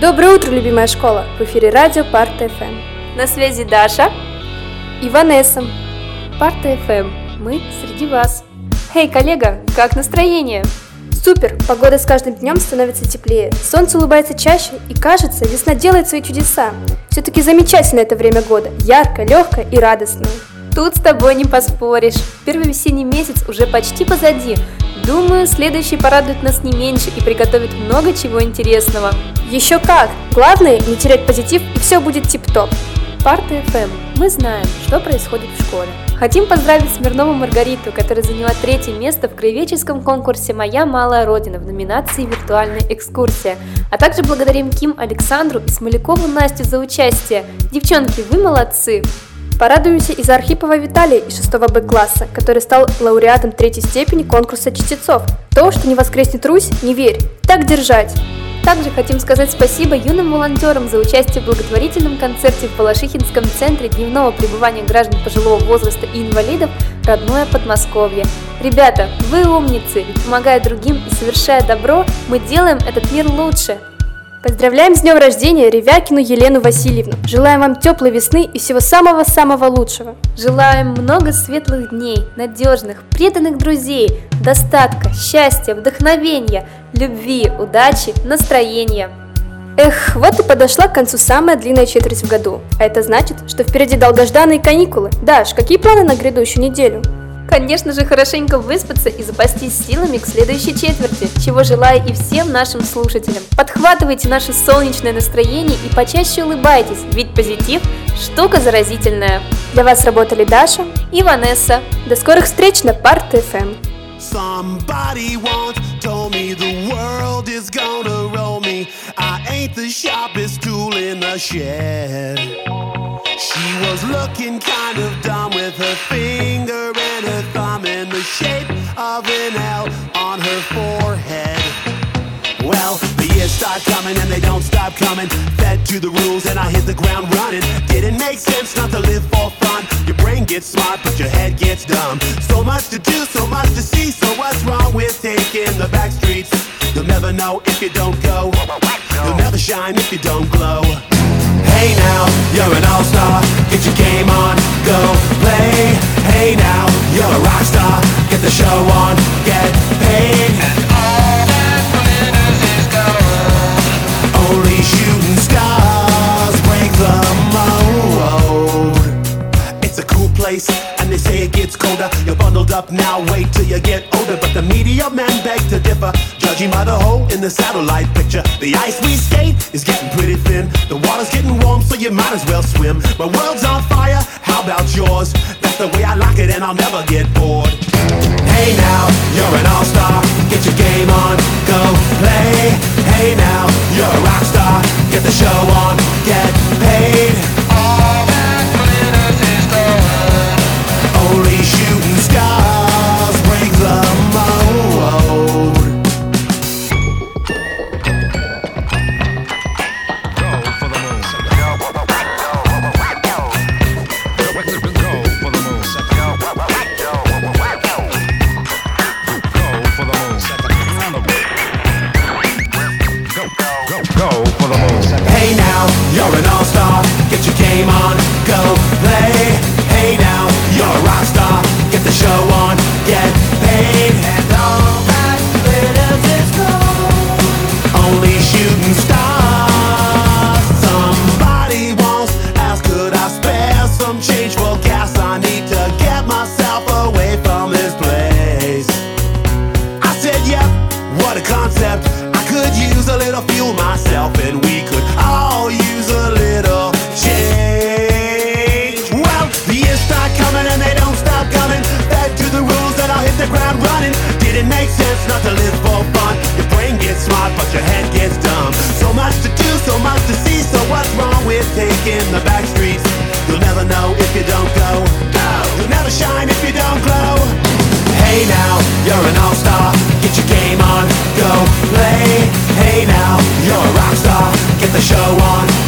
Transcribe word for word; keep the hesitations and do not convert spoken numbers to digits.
Доброе утро, любимая школа! В эфире радио Парта эф эм. На связи Даша и Ванесса. Парта эф эм. Мы среди вас. Эй, коллега, как настроение? Супер! Погода с каждым днем становится теплее, солнце улыбается чаще и, кажется, весна делает свои чудеса. Все-таки замечательно это время года, яркое, легкое и радостное. Тут с тобой не поспоришь. Первый весенний месяц уже почти позади. Думаю, следующий порадует нас не меньше и приготовит много чего интересного. Еще как! Главное не терять позитив, и все будет тип-топ. Парта эф эм. Мы знаем, что происходит в школе. Хотим поздравить Смирнову Маргариту, которая заняла третье место в краеведческом конкурсе «Моя малая родина» в номинации «Виртуальная экскурсия». А также благодарим Ким Александру и Смолякову Настю за участие. Девчонки, вы молодцы! Порадуемся и за Архипова Виталия из шестого Б класса, который стал лауреатом третьей степени конкурса чтецов. То, что не воскреснет Русь, не верь, так держать! Также хотим сказать спасибо юным волонтерам за участие в благотворительном концерте в Балашихинском центре дневного пребывания граждан пожилого возраста и инвалидов «Родное Подмосковье». Ребята, вы умницы, ведь помогая другим и совершая добро, мы делаем этот мир лучше. Поздравляем с днем рождения Ревякину Елену Васильевну. Желаем вам теплой весны и всего самого-самого лучшего. Желаем много светлых дней, надежных, преданных друзей, достатка, счастья, вдохновения, любви, удачи, настроения. Эх, вот и подошла к концу самая длинная четверть в году. А это значит, что впереди долгожданные каникулы. Даш, какие планы на грядущую неделю? Конечно же, хорошенько выспаться и запастись силами к следующей четверти, чего желаю и всем нашим слушателям. Подхватывайте наше солнечное настроение и почаще улыбайтесь, ведь позитив – штука заразительная. Для вас работали Даша и Ванесса. До скорых встреч на Парта эф эм. Somebody once told me the world is gonna roll me. I ain't the sharpest tool in the shed. She was looking kind of dumb with her finger and her thumb in the shape of an L on her forehead. Well, the years start coming and they don't stop coming. Fed to the rules and I hit the ground running. Didn't make sense not to live for fun. Your brain gets smart but your head gets dumb. So much to do, so much to see. So what's wrong with taking the back streets? You'll never know if you don't go. You'll never shine if you don't glow. Hey now, you're an all-star. Get your game on, go play. Hey now, you're a rock star. Get the show on, get paid. And all that glitters is gold. Only shooting stars break the mold. It's a cool place, and they say it gets colder. You're bundled up now, wait till you get older. But the media men beg to differ, judging by the hole in the satellite picture. The ice we skate is getting pretty thin. The water's getting warm, so you might as well swim. My world's on fire, how about yours? That's the way I like it and I'll never get bored. Hey now, you're an all-star. Get your game on, go play. Hey now, you're a rock star. Get the show on, get paid. All that glitters is gold. Only shooting stars break the mold. Hey now, you're an all-star. Get your game on, go play. Hey now, you're a rock star. Get the show on, get paid. And all that glitters is gold. Only shooting stars. Somebody once asked, could I spare some change for gas? I need to get myself away from this place. I said, yep, what a concept. I could use a little fuel myself, and we could all use a little change. Well, the years start coming and they don't stop coming. Fed to the rules and I'll hit the ground running. Didn't make sense not to live for fun. Your brain gets smart but your head gets dumb. So much to do, so much to see. So what's wrong with taking the back streets? You'll never know if you don't go. No, you'll never shine if you don't glow. Hey now, you're an all-star. Get your game on, go play. Hey now, you're a rock star. Get the show on,